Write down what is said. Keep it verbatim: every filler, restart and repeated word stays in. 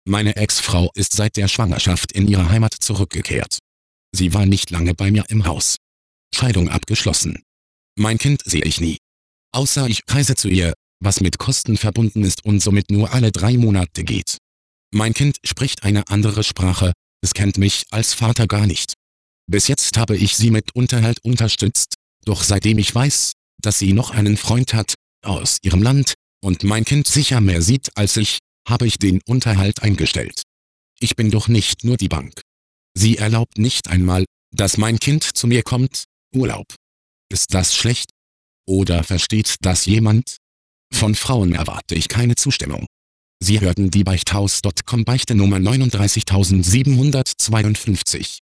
Meine Ex-Frau ist seit der Schwangerschaft in ihre Heimat zurückgekehrt. Sie war nicht lange bei mir im Haus. Scheidung abgeschlossen. Mein Kind sehe ich nie. Außer ich reise zu ihr, was mit Kosten verbunden ist und somit nur alle drei Monate geht. Mein Kind spricht eine andere Sprache, es kennt mich als Vater gar nicht. Bis jetzt habe ich sie mit Unterhalt unterstützt, doch seitdem ich weiß, dass sie noch einen Freund hat, aus ihrem Land, und mein Kind sicher mehr sieht als ich, habe ich den Unterhalt eingestellt. Ich bin doch nicht nur die Bank. Sie erlaubt nicht einmal, dass mein Kind zu mir kommt. Urlaub. Ist das schlecht? Oder versteht das jemand? Von Frauen erwarte ich keine Zustimmung. Sie hörten die Beichthaus Punkt com Beichte Nummer neununddreißigtausendsiebenhundertzweiundfünfzig.